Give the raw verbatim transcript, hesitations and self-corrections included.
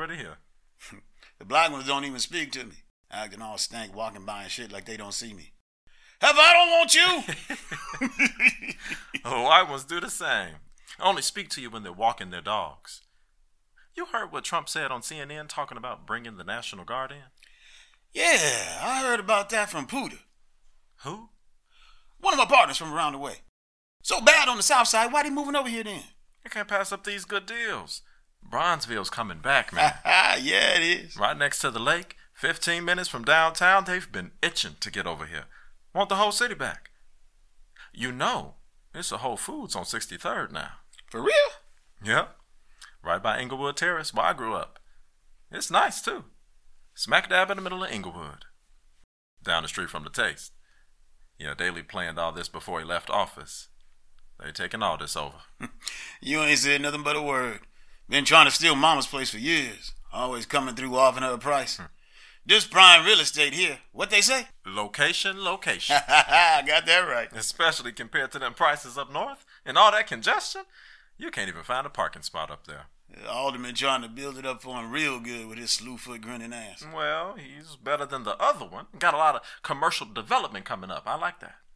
already here. The black ones don't even speak to me. Acting all stank, walking by and shit like they don't see me. If I don't want you! The white ones do the same. Only speak to you when they're walking their dogs. You heard what Trump said on C N N talking about bringing the National Guard in? Yeah, I heard about that from Pooter. Who? One of my partners from around the way. So bad on the south side, why they moving over here then? You can't pass up these good deals. Bronzeville's coming back, man. Yeah, it is. Right next to the lake, fifteen minutes from downtown, they've been itching to get over here. Want the whole city back. You know, it's a Whole Foods on sixty-third now. For real? Yep. Right by Inglewood Terrace, where I grew up. It's nice, too. Smack dab in the middle of Inglewood. Down the street from the Taste. Yeah, Daley planned all this before he left office. They taking all this over. You ain't said nothing but a word. Been trying to steal Mama's place for years. Always coming through offering her a price. Hmm. This prime real estate here, what they say? Location, location. Got that right. Especially compared to them prices up north and all that congestion. You can't even find a parking spot up there. The alderman trying to build it up for him real good with his slewfoot grinning ass. Well, he's better than the other one. Got a lot of commercial development coming up. I like that.